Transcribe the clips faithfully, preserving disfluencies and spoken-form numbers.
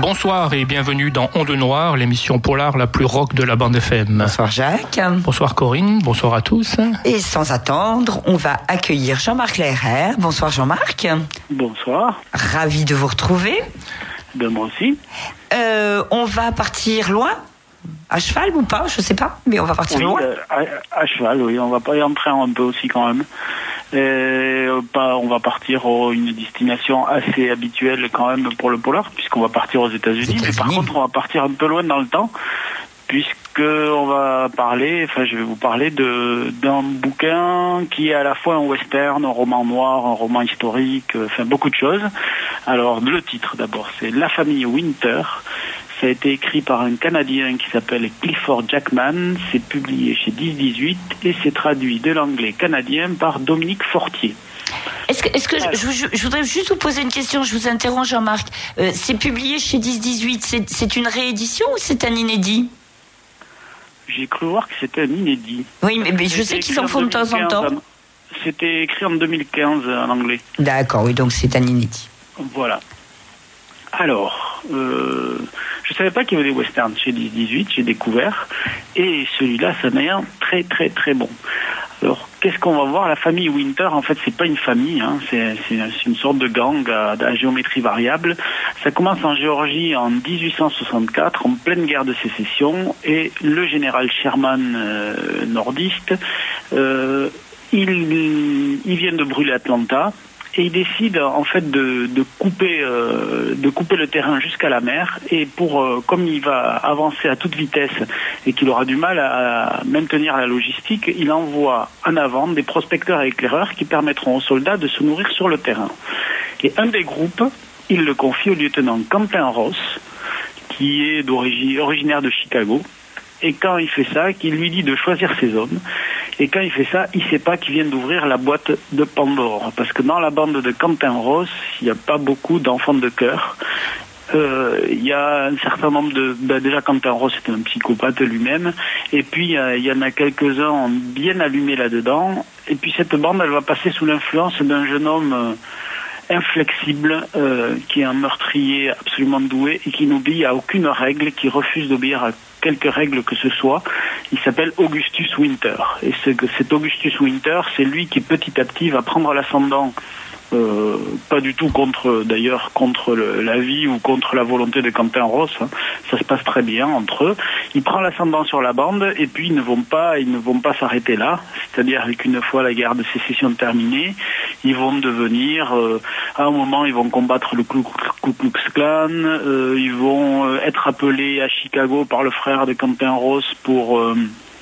Bonsoir et bienvenue dans Onde Noire, l'émission polar la plus rock de la bande F M. Bonsoir Jacques. Bonsoir Corinne, bonsoir à tous. Et sans attendre, on va accueillir Jean-Marc Lehrer. Bonsoir Jean-Marc. Bonsoir. Ravi de vous retrouver. De moi aussi. Euh, on va partir loin ? À cheval ou pas, je sais pas, mais on va partir oui, loin. Euh, à, à cheval, oui, on va pas y entrer un peu aussi quand même. Et, euh, pas, on va partir à une destination assez habituelle quand même pour le polar, puisqu'on va partir aux États-Unis. Mais par contre, on va partir un peu loin dans le temps, puisque on va parler, enfin, je vais vous parler de d'un bouquin qui est à la fois un western, un roman noir, un roman historique, enfin beaucoup de choses. Alors, le titre d'abord, c'est La famille Winter. Ça a été écrit par un Canadien qui s'appelle Clifford Jackman, c'est publié chez dix dix-huit et c'est traduit de l'anglais canadien par Dominique Fortier. Est-ce que, est-ce que je, je, je voudrais juste vous poser une question, je vous interromps Jean-Marc. Euh, c'est publié chez dix dix-huit, c'est, c'est une réédition ou c'est un inédit ? J'ai cru voir que c'était un inédit. Oui, mais, mais je sais qu'ils en font de temps en temps. C'était écrit en deux mille quinze en anglais. D'accord, oui, donc c'est un inédit. Voilà. Alors, euh, je savais pas qu'il y avait des westerns chez dix dix-huit, j'ai découvert, et celui-là, ça m'a l'air très très très bon. Alors, qu'est-ce qu'on va voir ? La famille Winter, en fait, c'est pas une famille, hein, c'est, c'est, c'est une sorte de gang à, à géométrie variable. Ça commence en Géorgie en dix-huit cent soixante-quatre, en pleine guerre de sécession, et le général Sherman, euh, nordiste, euh, il, il vient de brûler Atlanta. Et il décide en fait de, de couper euh, de couper le terrain jusqu'à la mer. Et pour euh, comme il va avancer à toute vitesse et qu'il aura du mal à, à maintenir la logistique, il envoie en avant des prospecteurs et éclaireurs qui permettront aux soldats de se nourrir sur le terrain. Et un des groupes, il le confie au lieutenant Quentin Ross, qui est d'origine originaire de Chicago. Et quand il fait ça, qu'il lui dit de choisir ses hommes. Et quand il fait ça, il ne sait pas qu'il vient d'ouvrir la boîte de Pandore. Parce que dans la bande de Quentin Ross, il n'y a pas beaucoup d'enfants de cœur. Euh, il y a un certain nombre de... Ben déjà, Quentin Ross est un psychopathe lui-même. Et puis, il y en a quelques-uns bien allumés là-dedans. Et puis, cette bande, elle va passer sous l'influence d'un jeune homme... Euh, inflexible, euh, qui est un meurtrier absolument doué et qui n'obéit à aucune règle, qui refuse d'obéir à quelque règle que ce soit. Il s'appelle Augustus Winter. Et ce, cet Augustus Winter, c'est lui qui petit à petit va prendre l'ascendant, euh, pas du tout contre, d'ailleurs, contre le, la vie ou contre la volonté de Quentin Ross. Hein. Ça se passe très bien entre eux. Il prend l'ascendant sur la bande et puis ils ne vont pas, ils ne vont pas s'arrêter là. C'est-à-dire qu'une fois la guerre de sécession terminée, ils vont devenir, euh, à un moment, ils vont combattre le Ku Klux Klan, euh, ils vont euh, être appelés à Chicago par le frère de Quentin Ross pour euh,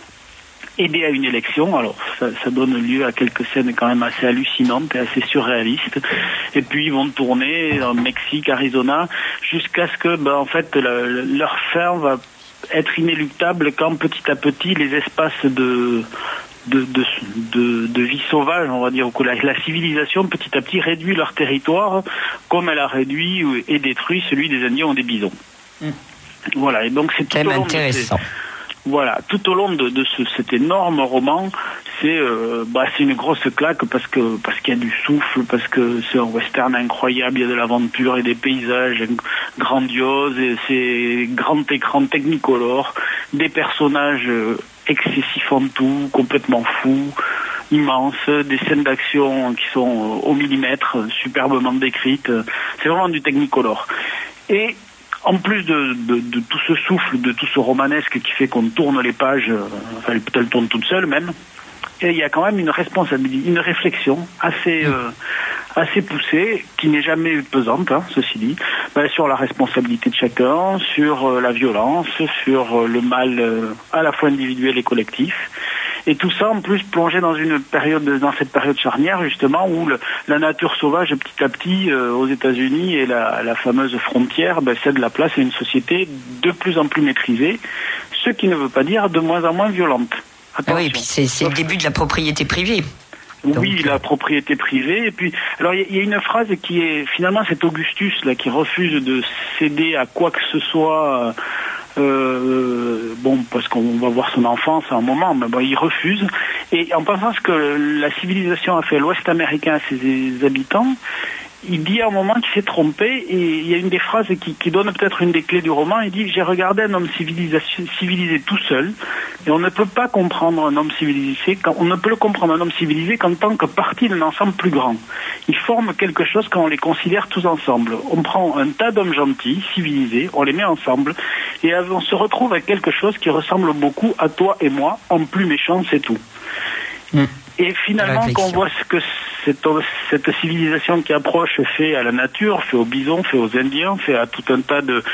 aider à une élection. Alors, ça, ça donne lieu à quelques scènes quand même assez hallucinantes et assez surréalistes. Et puis, ils vont tourner en Mexique, Arizona, jusqu'à ce que, ben, en fait, la, leur fin va être inéluctable quand petit à petit les espaces de De, de, de, de vie sauvage, on va dire, que la, la civilisation petit à petit réduit leur territoire comme elle a réduit et détruit celui des Indiens ou des bisons. Mmh. Voilà, et donc c'est tout Même au long intéressant. De ces, voilà, tout au long de, de ce, cet énorme roman, c'est euh, bah c'est une grosse claque parce que parce qu'il y a du souffle, parce que c'est un western incroyable, il y a de l'aventure et des paysages grandioses, et c'est grand écran technicolore, des personnages euh, excessifs en tout, complètement fous, immenses, des scènes d'action qui sont au millimètre, superbement décrites. C'est vraiment du technicolore. Et en plus de, de, de tout ce souffle, de tout ce romanesque qui fait qu'on tourne les pages, enfin elles tournent toutes seules même, et il y a quand même une responsabilité, une réflexion assez euh, assez poussée, qui n'est jamais pesante, hein, ceci dit, ben, sur la responsabilité de chacun, sur euh, la violence, sur euh, le mal euh, à la fois individuel et collectif. Et tout ça, en plus, plongé dans une période, dans cette période charnière, justement, où le, la nature sauvage, petit à petit, euh, aux États-Unis, et la, la fameuse frontière, ben, cède la place à une société de plus en plus maîtrisée, ce qui ne veut pas dire de moins en moins violente. Ah oui, et puis c'est, c'est le début de la propriété privée. Donc, oui, la propriété privée. Et puis, alors il y, y a une phrase qui est finalement cet Augustus là qui refuse de céder à quoi que ce soit. Euh, bon, parce qu'on va voir son enfance à un moment, mais bon, il refuse. Et en pensant ce que la civilisation a fait à l'Ouest américain à ses habitants, il dit à un moment qu'il s'est trompé, et il y a une des phrases qui, qui donne peut-être une des clés du roman. Il dit: j'ai regardé un homme civilisé, civilisé tout seul, et on ne peut pas comprendre un homme civilisé, quand, on ne peut le comprendre un homme civilisé qu'en tant que partie d'un ensemble plus grand. Ils forment quelque chose quand on les considère tous ensemble. On prend un tas d'hommes gentils, civilisés, on les met ensemble, et on se retrouve avec quelque chose qui ressemble beaucoup à toi et moi, en plus méchant, c'est tout. Mmh. Et finalement, quand on voit ce que cette, cette civilisation qui approche fait à la nature, fait aux bisons, fait aux Indiens, fait à tout un tas de,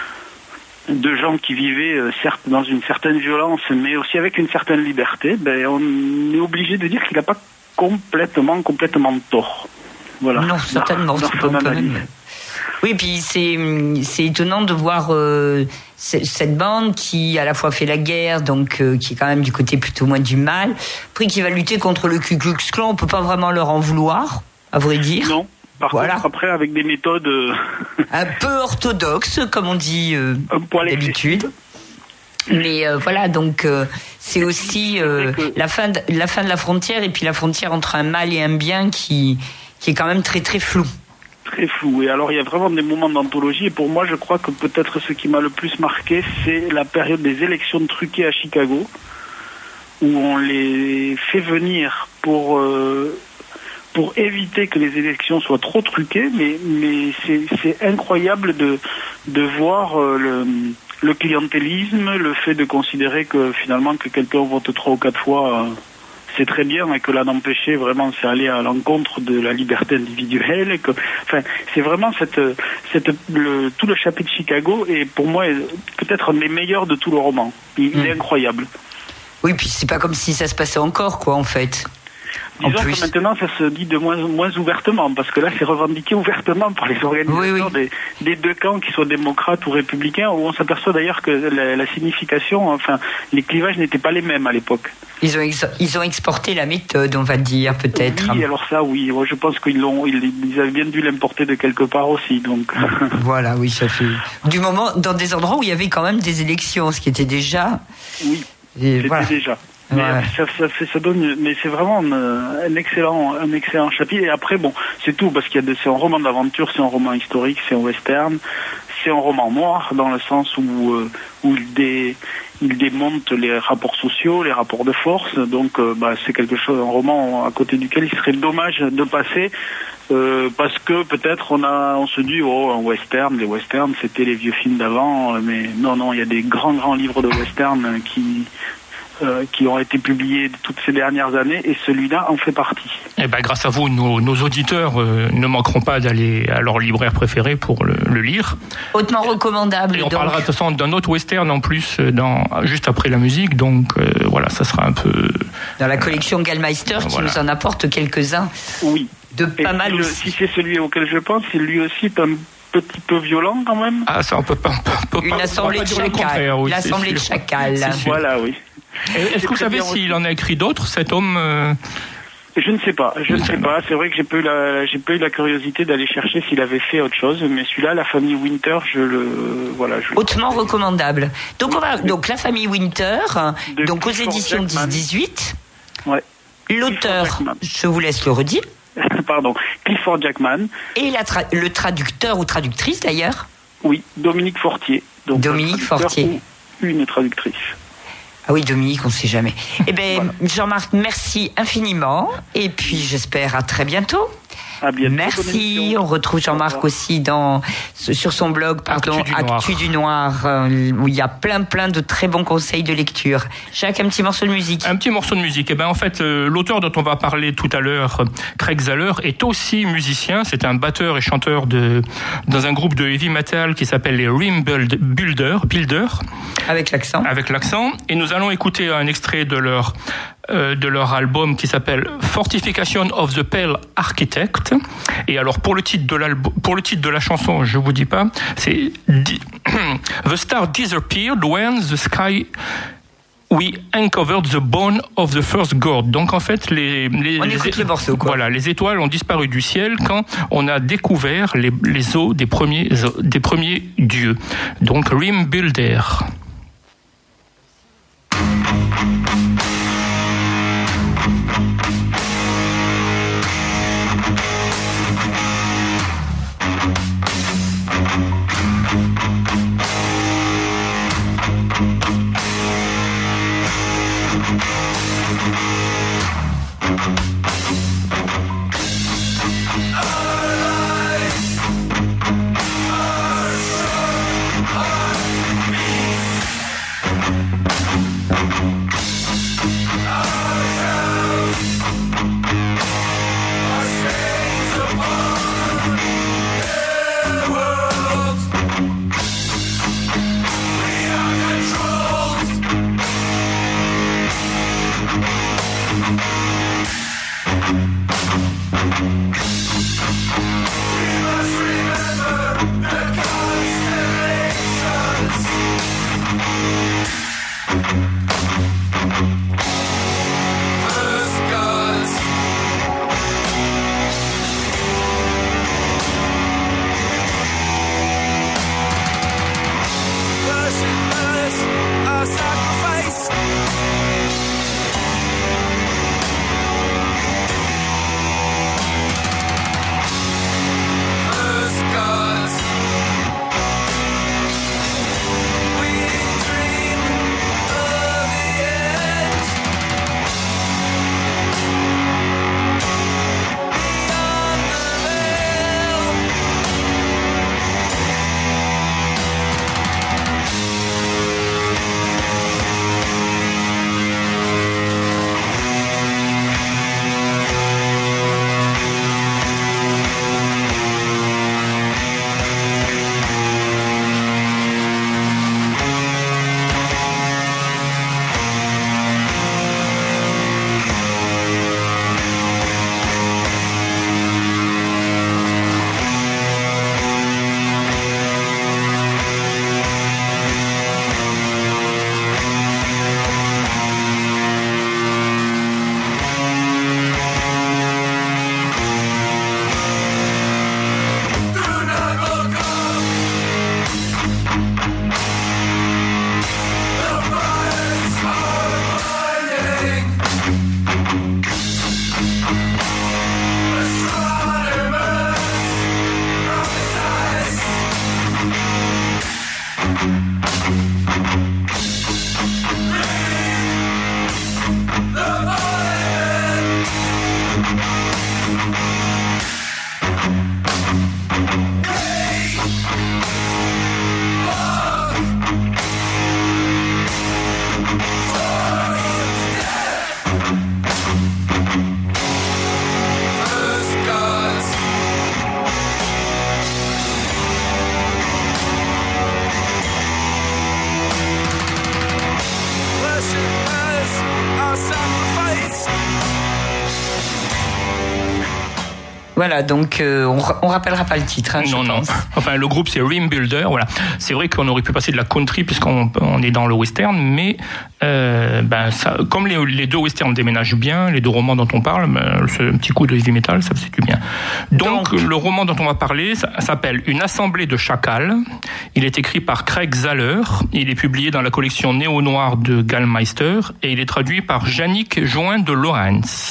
de gens qui vivaient, euh, certes, dans une certaine violence, mais aussi avec une certaine liberté, ben, on est obligé de dire qu'il n'a pas complètement, complètement tort. Voilà. Non, certainement. Dans, dans son analyse. Oui, puis c'est c'est étonnant de voir euh, cette bande qui à la fois fait la guerre, donc euh, qui est quand même du côté plutôt moins du mal, après qui va lutter contre le Ku Klux Klan. On peut pas vraiment leur en vouloir, à vrai dire. Non. Par voilà. contre, après, avec des méthodes euh... un peu orthodoxes, comme on dit euh, d'habitude. Mais euh, voilà, donc euh, c'est aussi euh, que... la fin de, la fin de la frontière, et puis la frontière entre un mal et un bien qui qui est quand même très très floue. Très flou. Et alors, il y a vraiment des moments d'anthologie. Et pour moi, je crois que peut-être ce qui m'a le plus marqué, c'est la période des élections truquées à Chicago, où on les fait venir pour euh, pour éviter que les élections soient trop truquées. Mais mais c'est c'est incroyable de de voir euh, le le clientélisme, le fait de considérer que finalement que quelqu'un vote trois ou quatre fois. Euh, c'est très bien, et que là d'empêcher vraiment c'est aller à l'encontre de la liberté individuelle, et que enfin c'est vraiment cette cette le, tout le chapitre Chicago est pour moi peut-être un des meilleurs de tout le roman. Il, mmh. il est incroyable. Oui, puis c'est pas comme si ça se passait encore, quoi, en fait. Disons que maintenant, ça se dit de moins, moins ouvertement, parce que là, c'est revendiqué ouvertement par les organisateurs oui, oui. Des, des deux camps, qui soient démocrates ou républicains, où on s'aperçoit d'ailleurs que la, la signification, enfin, les clivages n'étaient pas les mêmes à l'époque. Ils ont, ex- ils ont exporté la méthode, on va dire, peut-être. Oui, alors ça, oui. Moi, je pense qu'ils l'ont, ils, ils avaient bien dû l'importer de quelque part aussi, donc. Voilà, oui, ça fait. Du moment, dans des endroits où il y avait quand même des élections, ce qui était déjà. Oui. Et c'était voilà. déjà. Mais ouais. ça, ça, ça, ça donne, mais c'est vraiment un, un excellent, un excellent chapitre. Et après, bon, c'est tout, parce qu'il y a de, c'est un roman d'aventure, c'est un roman historique, c'est un western, c'est un roman noir dans le sens où euh, où il dé, il démonte les rapports sociaux, les rapports de force. Donc, euh, bah, c'est quelque chose, un roman à côté duquel il serait dommage de passer. Euh, parce que peut-être on a, on se dit oh un western, les westerns c'était les vieux films d'avant, mais non non, il y a des grands grands livres de western qui Euh, qui ont été publiés toutes ces dernières années, et celui-là en fait partie. Et ben, grâce à vous, nos, nos auditeurs euh, ne manqueront pas d'aller à leur libraire préféré pour le, le lire. Hautement recommandable. Et on donc. parlera de toute façon d'un autre western en plus, dans, juste après la musique, donc euh, voilà, ça sera un peu... Dans la collection Gallmeister, qui voilà. nous en apporte quelques-uns. Oui. De pas et mal si aussi. Le, si c'est celui auquel je pense, c'est lui aussi un petit peu violent quand même. Ah, ça on peut pas... On peut Une pas, assemblée de chacals. Oui, l'assemblée de chacals. Voilà, oui. Est-ce que vous savez s'il en a écrit d'autres, cet homme euh... Je ne sais pas, je ne sais pas. C'est vrai que j'ai pas eu la, j'ai pas eu la curiosité d'aller chercher s'il avait fait autre chose, mais celui-là, La famille Winter, je le, voilà. Je Hautement le recommandable. Donc on va, donc La famille Winter, de donc aux éditions dix dix-huit. Ouais. L'auteur, je vous laisse le redire. Pardon, Clifford Jackman. Et la tra- le traducteur ou traductrice d'ailleurs. Oui, Dominique Fortier. Donc Dominique Fortier. Ou une traductrice. Ah oui, Dominique, on ne sait jamais. Eh bien, voilà. Jean-Marc, merci infiniment. Et puis, j'espère à très bientôt. À bientôt. Merci. On retrouve Jean-Marc aussi dans, sur son blog, pardon, Actu du Noir, Actu du Noir euh, où il y a plein, plein de très bons conseils de lecture. Jacques, un petit morceau de musique. Un petit morceau de musique. Eh ben, en fait, euh, l'auteur dont on va parler tout à l'heure, Craig Zahler, est aussi musicien. C'est un batteur et chanteur de, dans un groupe de heavy metal qui s'appelle les Rim Builder, Builder. Avec l'accent. Avec l'accent. Et nous allons écouter un extrait de leur Euh, de leur album qui s'appelle Fortification of the Pale Architect. Et alors pour le titre de l'album, pour le titre de la chanson, je vous dis pas, c'est The Star Disappeared when the sky we uncovered the bone of the first god. Donc en fait les les, on les, écoute le morceau, quoi. Voilà, les étoiles ont disparu du ciel quand on a découvert les les os des premiers des premiers dieux. Donc Rim Builder. Voilà, donc euh, on, on rappellera pas le titre. Hein, non, je non. pense. Enfin, le groupe c'est Rim Builder. Voilà, c'est vrai qu'on aurait pu passer de la country puisqu'on on est dans le western, mais euh, ben ça, comme les, les deux westerns déménagent bien, les deux romans dont on parle, ben, ce petit coup de heavy metal, ça fait du bien. Donc, Donc le roman dont on va parler ça, s'appelle Une assemblée de chacals. Il est écrit par Craig Zahler. Il est publié dans la collection Néo-Noir de Gallmeister et il est traduit par Yannick Join de Lawrence.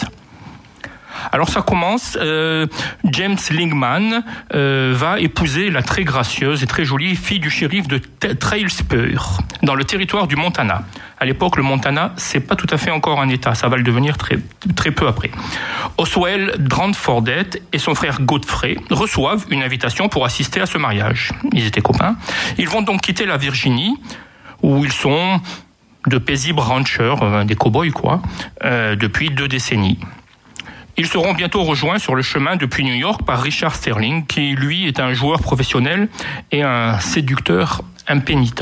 Alors ça commence, euh, James Lingman euh, va épouser la très gracieuse et très jolie fille du shérif de Trailspur, dans le territoire du Montana. À l'époque, le Montana, c'est pas tout à fait encore un État, ça va le devenir très, très peu après. Oswell Drandfordet et son frère Godfrey reçoivent une invitation pour assister à ce mariage. Ils étaient copains. Ils vont donc quitter la Virginie, où ils sont de paisibles ranchers, des cow-boys quoi, euh, depuis deux décennies. Ils seront bientôt rejoints sur le chemin depuis New York par Richard Sterling, qui lui est un joueur professionnel et un séducteur impénitent.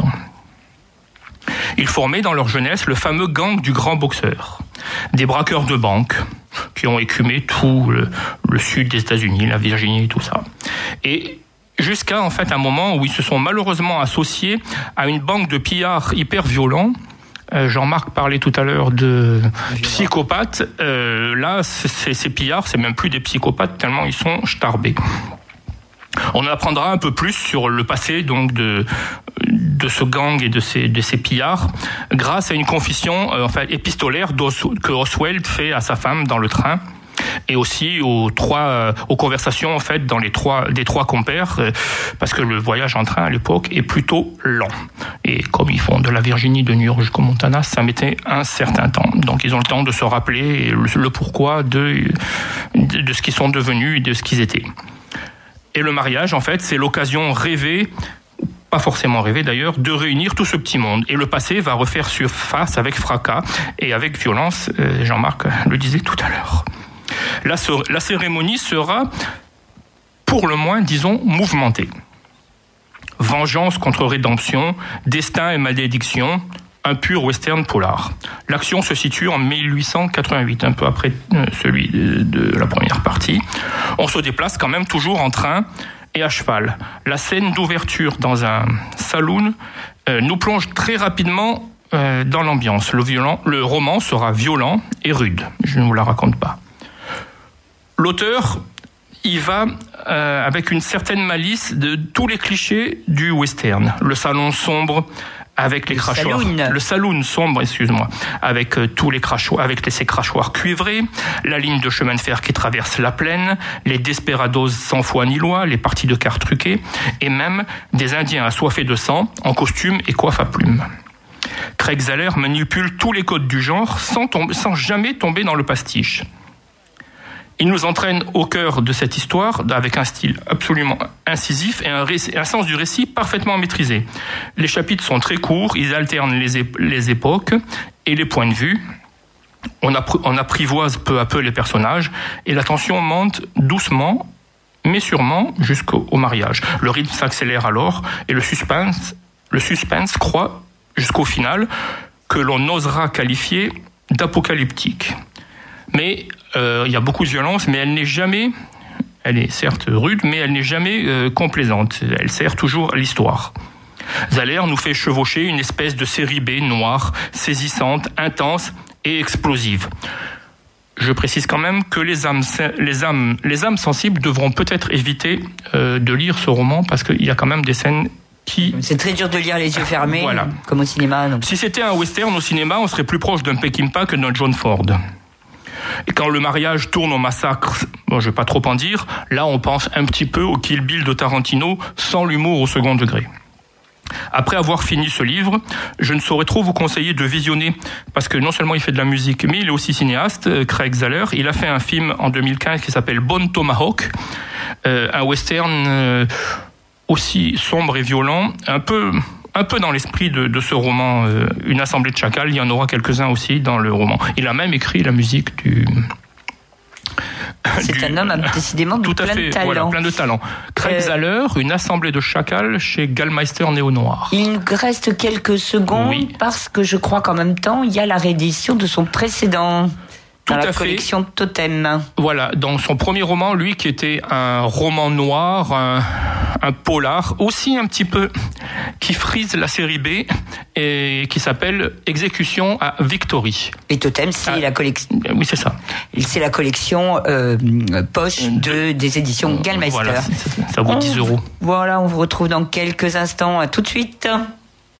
Ils formaient dans leur jeunesse le fameux gang du grand boxeur, des braqueurs de banque qui ont écumé tout le, le sud des États-Unis, la Virginie et tout ça. Et jusqu'à en fait un moment où ils se sont malheureusement associés à une banque de pillards hyper violents. Jean-Marc parlait tout à l'heure de psychopathes. Euh, là, c'est, ces pillards, c'est même plus des psychopathes tellement ils sont starbés. On apprendra un peu plus sur le passé donc de de ce gang et de ces de ces pillards grâce à une confession euh, enfin épistolaire que Oswald fait à sa femme dans le train. Et aussi aux trois, euh, aux conversations en fait dans les trois des trois compères, euh, parce que le voyage en train à l'époque est plutôt lent. Et comme ils font de la Virginie de New York jusqu'au Montana, ça mettait un certain temps. Donc ils ont le temps de se rappeler le, le pourquoi de, de de ce qu'ils sont devenus et de ce qu'ils étaient. Et le mariage en fait, c'est l'occasion rêvée, pas forcément rêvée d'ailleurs, de réunir tout ce petit monde. Et le passé va refaire surface avec fracas et avec violence. Euh, Jean-Marc le disait tout à l'heure. La, la cérémonie sera, pour le moins, disons, mouvementée. Vengeance contre rédemption, destin et malédiction, un pur western polar. L'action se situe en mille huit cent quatre-vingt-huit, un peu après celui de, de la première partie. On se déplace quand même toujours en train et à cheval. La scène d'ouverture dans un saloon euh, nous plonge très rapidement euh, dans l'ambiance. Le, violent, le roman sera violent et rude. Je ne vous la raconte pas. L'auteur, il va euh, avec une certaine malice de tous les clichés du western. Le salon sombre avec les le crachoirs, saloon. le saloon sombre, excuse-moi, avec euh, tous les crachoirs, avec les, ces crachoirs cuivrés, la ligne de chemin de fer qui traverse la plaine, les desperados sans foi ni loi, les parties de cartes truquées, et même des Indiens assoiffés de sang en costume et coiffe à plumes. Craig Zahler manipule tous les codes du genre sans, tomber, sans jamais tomber dans le pastiche. Il nous entraîne au cœur de cette histoire avec un style absolument incisif et un, récit, un sens du récit parfaitement maîtrisé. Les chapitres sont très courts, ils alternent les, ép- les époques et les points de vue. On, appr- on apprivoise peu à peu les personnages et la tension monte doucement, mais sûrement jusqu'au au mariage. Le rythme s'accélère alors et le suspense, le suspense croît jusqu'au final que l'on osera qualifier d'apocalyptique. Mais euh, il y a beaucoup de violence, mais elle n'est jamais, elle est certes rude, mais elle n'est jamais euh, complaisante. Elle sert toujours à l'histoire. Zahler nous fait chevaucher une espèce de série B noire, saisissante, intense et explosive. Je précise quand même que les âmes, les âmes, les âmes sensibles devront peut-être éviter euh, de lire ce roman parce qu'il y a quand même des scènes qui... C'est très dur de lire les yeux fermés, voilà. Comme au cinéma. Donc. Si c'était un western au cinéma, on serait plus proche d'un Peckinpah que d'un John Ford. Et quand le mariage tourne au massacre, bon, je ne vais pas trop en dire, là on pense un petit peu au Kill Bill de Tarantino, sans l'humour au second degré. Après avoir fini ce livre, je ne saurais trop vous conseiller de visionner, parce que non seulement il fait de la musique, mais il est aussi cinéaste, Craig Zahler. Il a fait un film en deux mille quinze qui s'appelle Bone Tomahawk, euh, un western euh, aussi sombre et violent, un peu... Un peu dans l'esprit de, de ce roman, euh, Une assemblée de chacals, il y en aura quelques-uns aussi dans le roman. Il a même écrit la musique du... C'est du, un homme décidément de tout à plein fait, de talent. Voilà, plein de talent. Craig euh, Zahler, Une assemblée de chacals chez Gallmeister Néo-Noir. Il nous reste quelques secondes oui. parce que je crois qu'en même temps, il y a la réédition de son précédent. Dans Tout la à collection fait. Totem. Voilà, dans son premier roman, lui, qui était un roman noir, un, un polar, aussi un petit peu, qui frise la série B, et qui s'appelle Exécution à Victory. Et Totem, c'est ah, la collection. Oui, c'est ça. C'est la collection euh, poche de, des éditions Gallmeister. Voilà, ça vaut on, dix euros. Voilà, on vous retrouve dans quelques instants. À tout de suite.